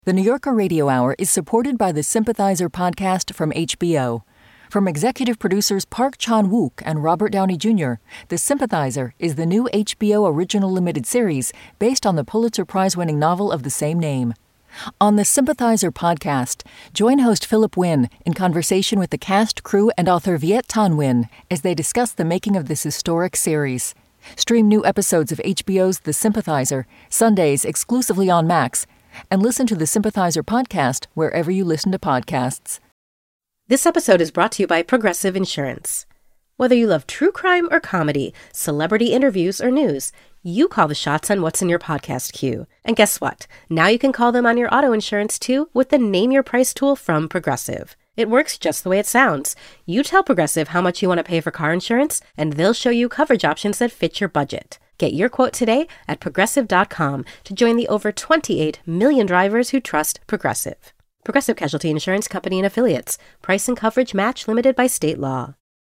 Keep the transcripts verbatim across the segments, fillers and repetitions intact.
The New Yorker Radio Hour is supported by the Sympathizer podcast from H B O. From executive producers Park Chan-wook and Robert Downey Junior, The Sympathizer is the new H B O original limited series based on the Pulitzer Prize-winning novel of the same name. On the Sympathizer podcast, join host Philip Wynn in conversation with the cast, crew, and author Viet Thanh Nguyen as they discuss the making of this historic series. Stream new episodes of H B O's The Sympathizer, Sundays exclusively on Max, and listen to the Sympathizer podcast wherever you listen to podcasts. This episode is brought to you by Progressive Insurance. Whether you love true crime or comedy, celebrity interviews or news, you call the shots on what's in your podcast queue. And guess what? Now you can call them on your auto insurance too with the Name Your Price tool from Progressive. It works just the way it sounds. You tell Progressive how much you want to pay for car insurance, and they'll show you coverage options that fit your budget. Get your quote today at progressive dot com to join the over twenty-eight million drivers who trust Progressive. Progressive Casualty Insurance Company and Affiliates. Price and coverage match limited by state law.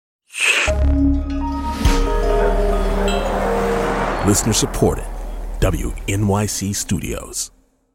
Listener supported. W N Y C Studios.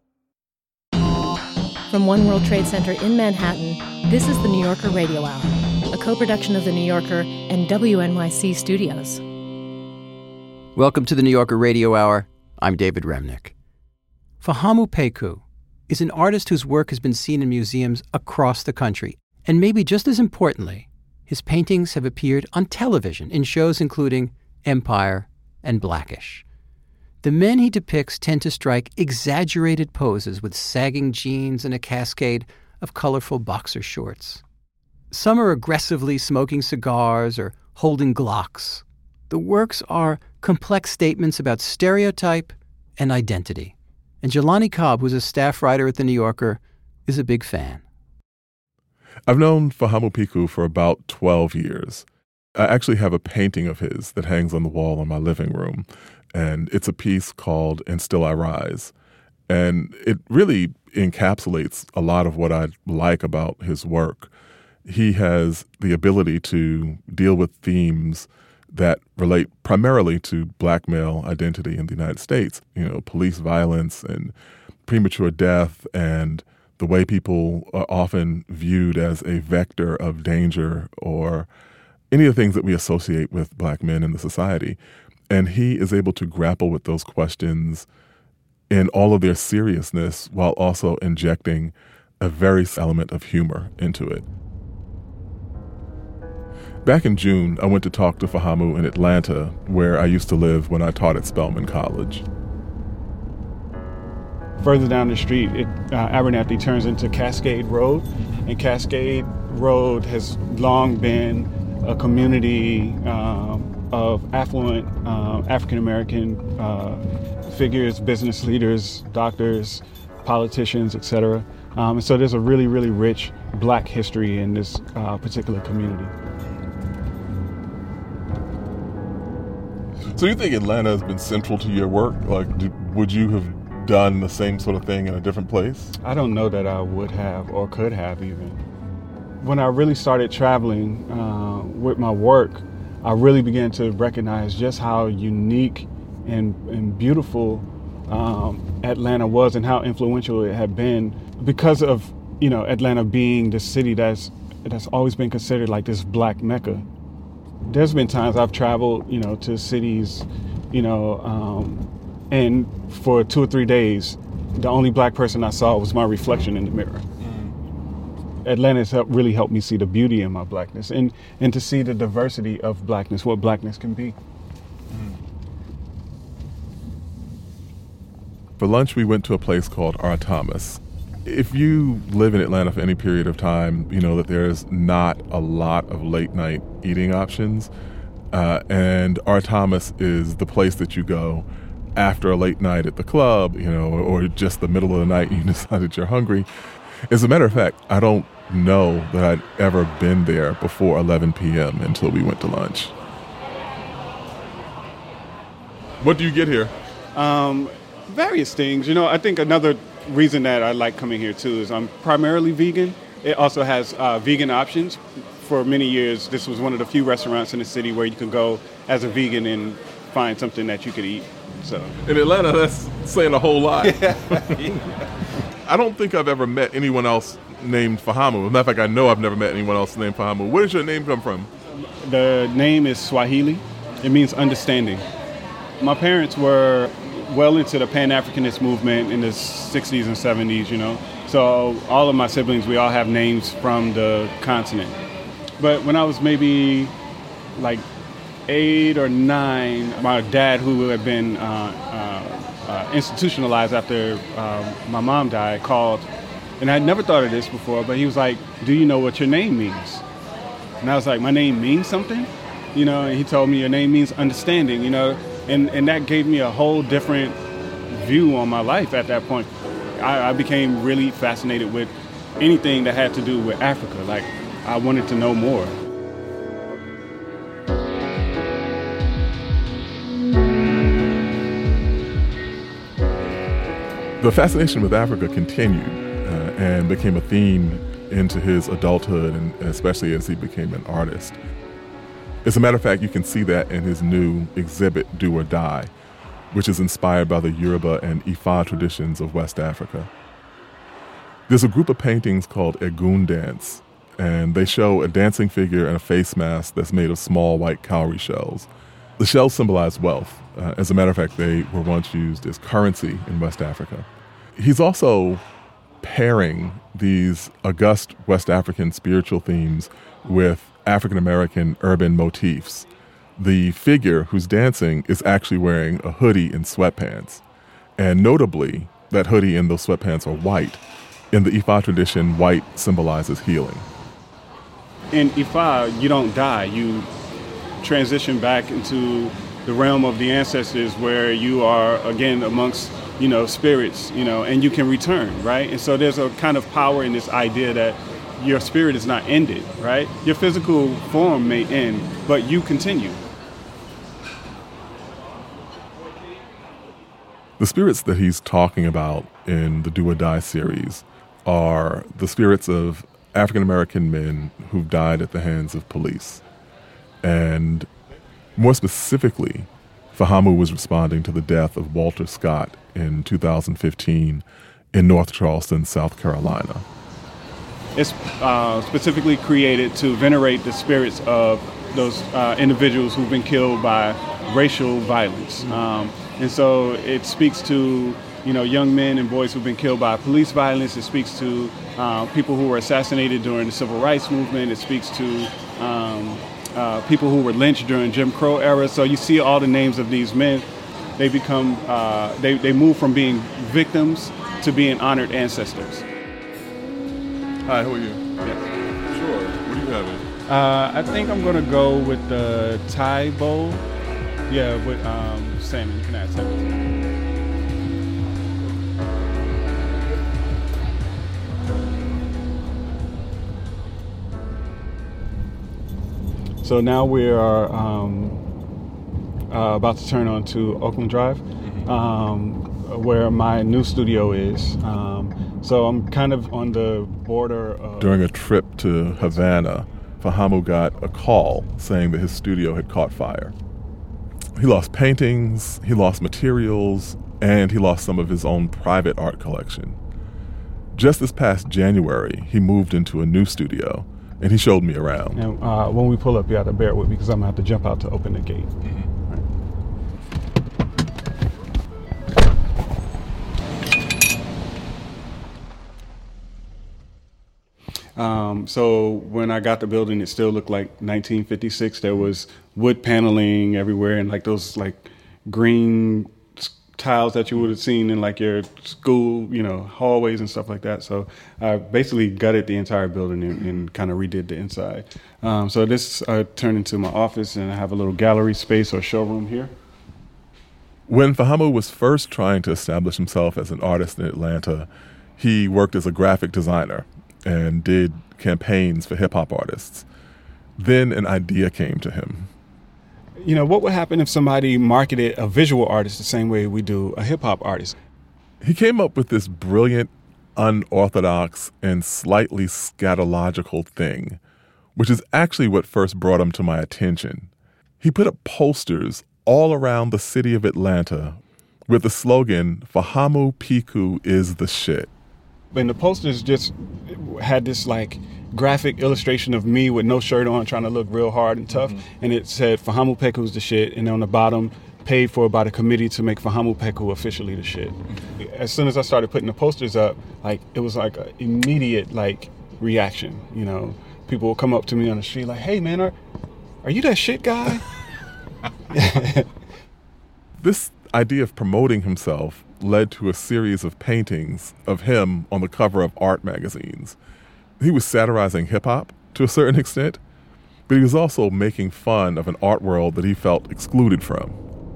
From One World Trade Center in Manhattan, this is the New Yorker Radio Hour, a co-production of The New Yorker and W N Y C Studios. Welcome to the New Yorker Radio Hour. I'm David Remnick. Fahamu Peku is an artist whose work has been seen in museums across the country. And maybe just as importantly, his paintings have appeared on television in shows including Empire and Blackish. The men he depicts tend to strike exaggerated poses with sagging jeans and a cascade of colorful boxer shorts. Some are aggressively smoking cigars or holding Glocks. The works are complex statements about stereotype and identity. And Jelani Cobb, who's a staff writer at The New Yorker, is a big fan. I've known Fahamu Peku for about twelve years. I actually have a painting of his that hangs on the wall in my living room, and it's a piece called And Still I Rise. And it really encapsulates a lot of what I like about his work. He has the ability to deal with themes that relate primarily to black male identity in the United States. You know, police violence and premature death and the way people are often viewed as a vector of danger or any of the things that we associate with black men in the society. And he is able to grapple with those questions in all of their seriousness while also injecting a very element of humor into it. Back in June, I went to talk to Fahamu in Atlanta, where I used to live when I taught at Spelman College. Further down the street, it, uh, Abernathy turns into Cascade Road, and Cascade Road has long been a community um, of affluent uh, African-American uh, figures, business leaders, doctors, politicians, et cetera. Um, and so there's a really, really rich black history in this uh, particular community. So you think Atlanta has been central to your work? Like, do, would you have done the same sort of thing in a different place? I don't know that I would have or could have even. When I really started traveling uh, with my work, I really began to recognize just how unique and, and beautiful um, Atlanta was and how influential it had been because of, you know, Atlanta being the city that's that's always been considered like this black Mecca. There's been times I've traveled, you know, to cities, you know, um, and for two or three days, the only black person I saw was my reflection in the mirror. Mm. Atlanta has helped, really helped me see the beauty in my blackness and, and to see the diversity of blackness, what blackness can be. Mm. For lunch, we went to a place called R. Thomas. If you live in Atlanta for any period of time, you know that there's not a lot of late night eating options. Uh, and R. Thomas is the place that you go after a late night at the club, you know, or just the middle of the night you decide that you're hungry. As a matter of fact, I don't know that I'd ever been there before eleven p.m. until we went to lunch. What do you get here? Um, various things. You know, I think another reason that I like coming here too is I'm primarily vegan. It also has uh, vegan options. For many years, this was one of the few restaurants in the city where you could go as a vegan and find something that you could eat. So in Atlanta, that's saying a whole lot. I don't think I've ever met anyone else named Fahamu. As a matter of fact, I know I've never met anyone else named Fahamu. Where does your name come from? The name is Swahili. It means understanding. My parents were well into the Pan-Africanist movement in the sixties and seventies, you know. So all of my siblings, we all have names from the continent. But when I was maybe like eight or nine, my dad, who had been uh, uh, uh, institutionalized after uh, my mom died, called. And I'd never thought of this before, but he was like, do you know what your name means? And I was like, my name means something? You know, and he told me your name means understanding, you know. And, and that gave me a whole different view on my life at that point. I, I became really fascinated with anything that had to do with Africa. Like, I wanted to know more. The fascination with Africa continued uh, and became a theme into his adulthood, and especially as he became an artist. As a matter of fact, you can see that in his new exhibit, Do or Die, which is inspired by the Yoruba and Ifa traditions of West Africa. There's a group of paintings called Egun Dance, and they show a dancing figure and a face mask that's made of small white cowrie shells. The shells symbolize wealth. Uh, as a matter of fact, they were once used as currency in West Africa. He's also pairing these august West African spiritual themes with African-American urban motifs. The figure who's dancing is actually wearing a hoodie and sweatpants. And notably, that hoodie and those sweatpants are white. In the Ifa tradition, white symbolizes healing. In Ifa, you don't die. You transition back into the realm of the ancestors where you are, again, amongst, you know, spirits, you know, and you can return, right? And so there's a kind of power in this idea that your spirit is not ended, right? Your physical form may end, but you continue. The spirits that he's talking about in the Do or Die series are the spirits of African-American men who've died at the hands of police. And more specifically, Fahamu was responding to the death of Walter Scott in two thousand fifteen in North Charleston, South Carolina. It's uh, specifically created to venerate the spirits of those uh, individuals who've been killed by racial violence. Um, and so it speaks to, you know, young men and boys who've been killed by police violence. It speaks to uh, people who were assassinated during the Civil Rights Movement. It speaks to um, uh, people who were lynched during Jim Crow era. So you see all the names of these men. They become, uh, they, they move from being victims to being honored ancestors. Hi, who are you? Yes. Sure. What are you having? Uh, I think I'm gonna go with the Thai bowl. Yeah, with um, salmon. You can add salmon. So now we are um, uh, about to turn on to Oakland Drive, mm-hmm. um, where my new studio is. Um, so I'm kind of on the border of... During a trip to Havana, Fahamu got a call saying that his studio had caught fire. He lost paintings, he lost materials, and he lost some of his own private art collection. Just this past January, he moved into a new studio, and he showed me around. And uh, when we pull up, you have to bear with me because I'm going to have to jump out to open the gate. Mm-hmm. Um, so when I got the building, it still looked like nineteen fifty-six. There was wood paneling everywhere and like those like green tiles that you would have seen in like your school, you know, hallways and stuff like that. So I basically gutted the entire building and, and kind of redid the inside. Um, so this uh, turned into my office, and I have a little gallery space or showroom here. When Fahamu was first trying to establish himself as an artist in Atlanta, he worked as a graphic designer and did campaigns for hip-hop artists. Then an idea came to him. You know, what would happen if somebody marketed a visual artist the same way we do a hip-hop artist? He came up with this brilliant, unorthodox, and slightly scatological thing, which is actually what first brought him to my attention. He put up posters all around the city of Atlanta with the slogan, "Fahamu Piku is the shit." And the posters just had this like graphic illustration of me with no shirt on, trying to look real hard and tough. Mm-hmm. And it said Fahamu Peku's the shit. And on the bottom, paid for by the committee to make Fahamu Peku officially the shit. Mm-hmm. As soon as I started putting the posters up, like it was like an immediate like reaction. You know, people would come up to me on the street like, "Hey man, are are you that shit guy?" This idea of promoting himself led to a series of paintings of him on the cover of art magazines. He was satirizing hip-hop to a certain extent, but he was also making fun of an art world that he felt excluded from.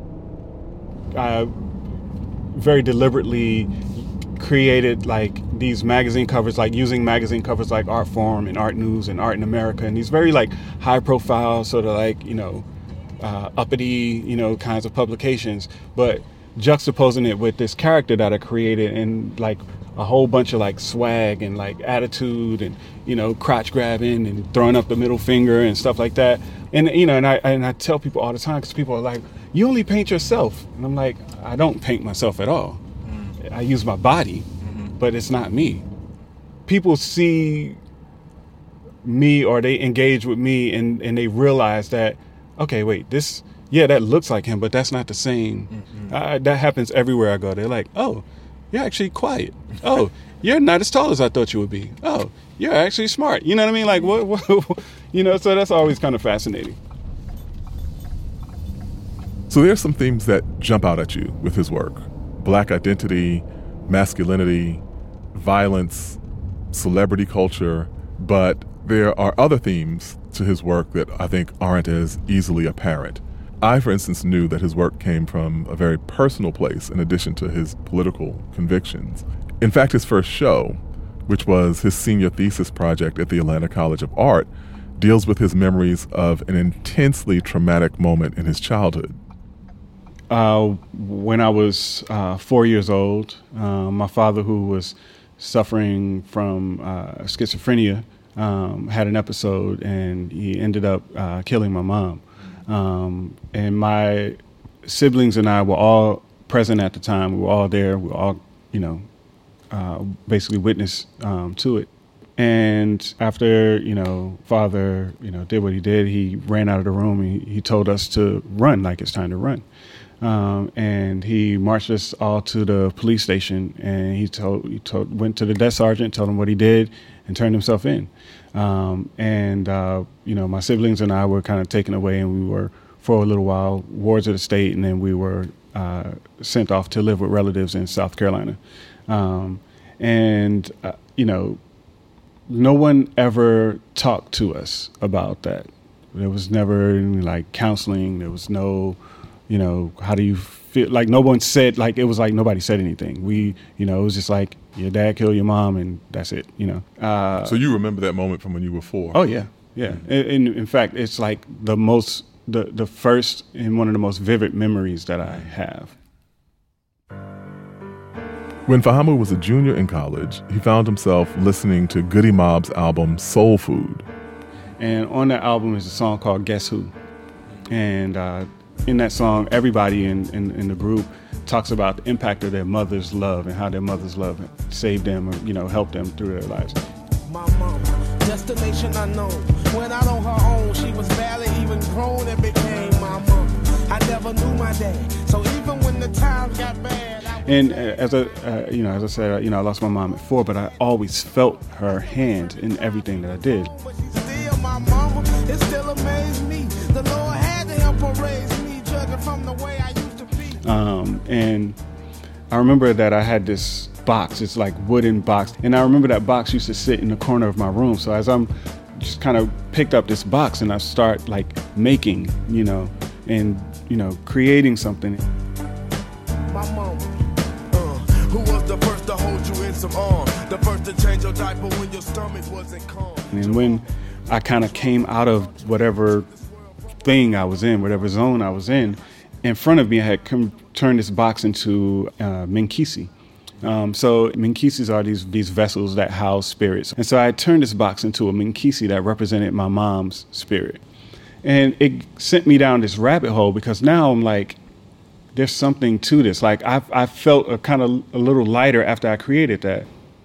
I very deliberately created like these magazine covers, like using magazine covers like Artforum and Art News and Art in America, and these very like high-profile, sort of like, you know, uh, uppity, you know, kinds of publications, but juxtaposing it with this character that I created and like a whole bunch of like swag and like attitude and, you know, crotch grabbing and throwing up the middle finger and stuff like that. And, you know, and I and I tell people all the time, because people are like, "You only paint yourself." And I'm like, I don't paint myself at all. Mm-hmm. I use my body, mm-hmm. but it's not me. People see me or they engage with me and, and they realize that, okay, wait, this, yeah, that looks like him, but that's not the same. Mm-hmm. Uh, that happens everywhere I go. They're like, "Oh, you're actually quiet. Oh, you're not as tall as I thought you would be. Oh, you're actually smart." You know what I mean? Like, what, what you know, so that's always kind of fascinating. So there's some themes that jump out at you with his work. Black identity, masculinity, violence, celebrity culture, but there are other themes to his work that I think aren't as easily apparent. I, for instance, knew that his work came from a very personal place in addition to his political convictions. In fact, his first show, which was his senior thesis project at the Atlanta College of Art, deals with his memories of an intensely traumatic moment in his childhood. Uh, when I was uh, four years old, uh, my father, who was suffering from uh, schizophrenia, um, had an episode and he ended up uh, killing my mom. Um, and my siblings and I were all present at the time. We were all there. We were all, you know, uh, basically witness um, to it. And after, you know, father, you know, did what he did, he ran out of the room. He, he told us to run, like it's time to run. Um, and he marched us all to the police station, and he told, he told, went to the desk sergeant, told him what he did, and turned himself in. Um, and, uh, you know, my siblings and I were kind of taken away, and we were, for a little while, wards of the state, and then we were uh, sent off to live with relatives in South Carolina. Um, and, uh, you know, no one ever talked to us about that. There was never any, like, counseling. There was no, you know, how do you feel? Like, no one said, like, it was like nobody said anything. We, you know, it was just like, your dad killed your mom, and that's it, you know. Uh, so you remember that moment from when you were four? Oh, yeah, yeah. In, in, in fact, it's like the most, the, the first and one of the most vivid memories that I have. When Fahamu was a junior in college, he found himself listening to Goodie Mob's album Soul Food. And on that album is a song called Guess Who? And uh, in that song, everybody in, in, in the group talks about the impact of their mother's love and how their mother's love saved them or, you know, helped them through their lives. My mama, destination unknown. When out on her own, she was barely even grown and became my mama. I never knew my dad, so even when the times got bad. I and uh, as a, uh, you know, as I said, you know, I lost my mom at four, but I always felt her hand in everything that I did. But she's still my mama. It still amazed me. The Lord had to help her raise me, judging from the way I used to be. Um, and I remember that I had this box, it's like wooden box. And I remember that box used to sit in the corner of my room. So as I'm just kind of picked up this box and I start like making, you know, and, you know, creating something. My mama, uh, who was the first to hold you in some arm, the first to change your diaper when your stomach wasn't calm. And when I kind of came out of whatever thing I was in, whatever zone I was in, in front of me, I had come, turned this box into uh, Minkisi. Um, so Minkisis are these these vessels that house spirits. And so I turned this box into a Minkisi that represented my mom's spirit. And it sent me down this rabbit hole because now I'm like, there's something to this. Like I I felt a kind of a little lighter after I created that.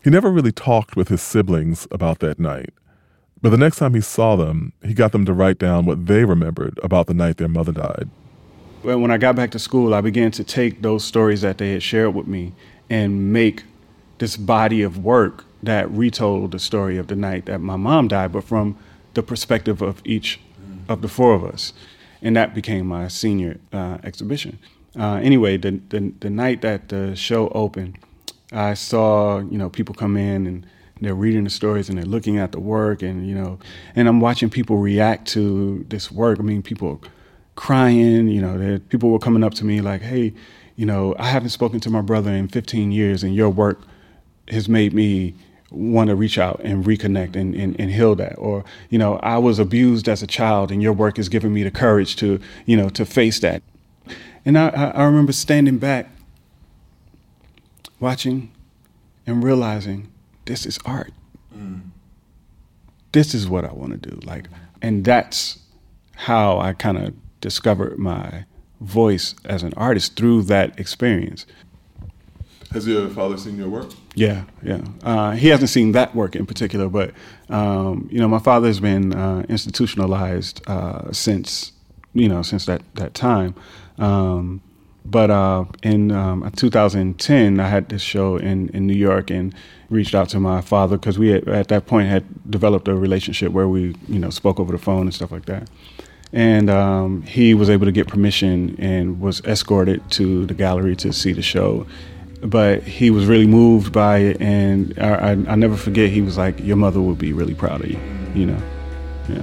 He never really talked with his siblings about that night. But the next time he saw them, he got them to write down what they remembered about the night their mother died. When I got back to school, I began to take those stories that they had shared with me and make this body of work that retold the story of the night that my mom died, but from the perspective of each of the four of us. And that became my senior uh, exhibition. Uh, anyway, the, the the night that the show opened, I saw, you know, people come in and they're reading the stories and they're looking at the work, and, you know, and I'm watching people react to this work. I mean, people crying, you know, people were coming up to me like, hey, you know, I haven't spoken to my brother in fifteen years, and your work has made me want to reach out and reconnect and, and, and heal that. Or, you know, I was abused as a child, and your work has given me the courage to, you know, to face that. And I, I remember standing back, watching and realizing this is art. Mm. This is what I want to do. Like, and that's how I kind of discovered my voice as an artist, through that experience. Has your father seen your work? Yeah, yeah. Uh, he hasn't seen that work in particular, but, um, you know, my father's been uh, institutionalized uh, since, you know, since that, that time. Um, but uh, in um, two thousand ten, I had this show in, in New York and reached out to my father because we had, at that point had developed a relationship where we, you know, spoke over the phone and stuff like that. And um, he was able to get permission and was escorted to the gallery to see the show. But he was really moved by it, and I, I, I never forget, he was like, your mother would be really proud of you, you know? Yeah.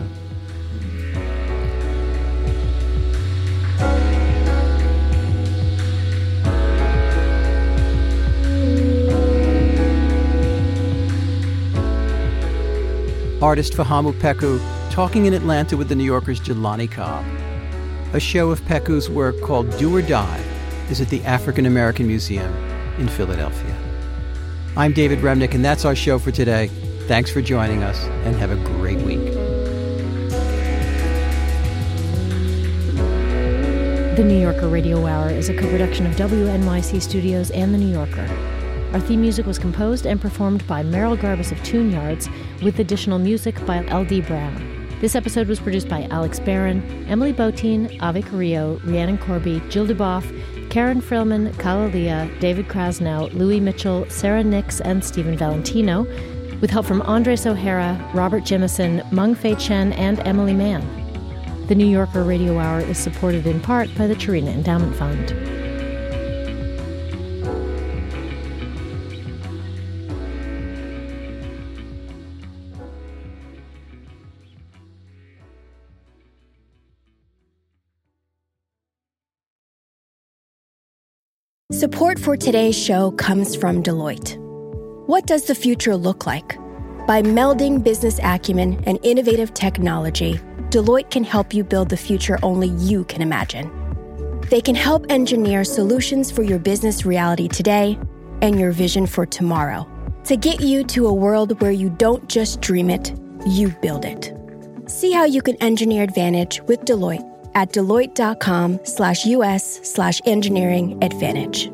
Artist Fahamu Peku talking in Atlanta with the New Yorker's Jelani Cobb. A show of Peku's work called Do or Die is at the African American Museum in Philadelphia. I'm David Remnick, and that's our show for today. Thanks for joining us, and have a great week. The New Yorker Radio Hour is a co-production of W N Y C Studios and The New Yorker. Our theme music was composed and performed by Merrill Garbus of Tune Yards, with additional music by L D Brown. This episode was produced by Alex Barron, Emily Botein, Ave Carrillo, Rhiannon Corby, Jill Duboff, Karen Frillman, Kalalia, David Krasnow, Louis Mitchell, Sarah Nix, and Stephen Valentino, with help from Andres O'Hara, Robert Jemison, Meng Fei Chen, and Emily Mann. The New Yorker Radio Hour is supported in part by the Tarina Endowment Fund. Support for today's show comes from Deloitte. What does the future look like? By melding business acumen and innovative technology, Deloitte can help you build the future only you can imagine. They can help engineer solutions for your business reality today and your vision for tomorrow, to get you to a world where you don't just dream it, you build it. See how you can engineer advantage with Deloitte at deloitte.com slash US slash engineering advantage.